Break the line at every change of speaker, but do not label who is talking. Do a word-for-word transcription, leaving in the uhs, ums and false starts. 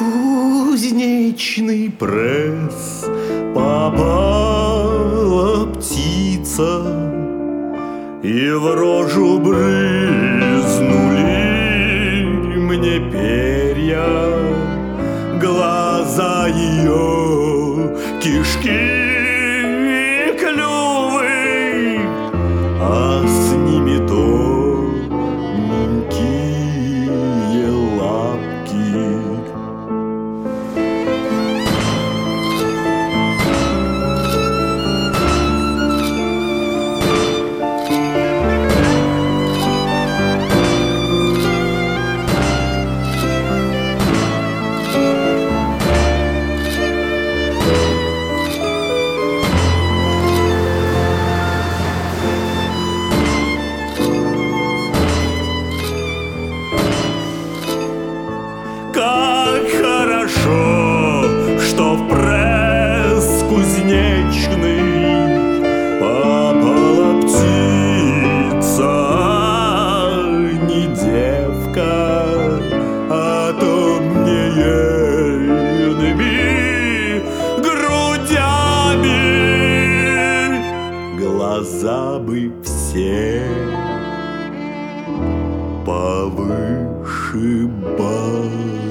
кузнечный пресс попала птица, и в рожу брызнули мне перья, глаза ее, кишки и клювы, а с ними тоненькие лапки. Как хорошо, что в пресс кузнечный попала птица, а не девка, а то мне ейными грудями глаза бы все повышибать.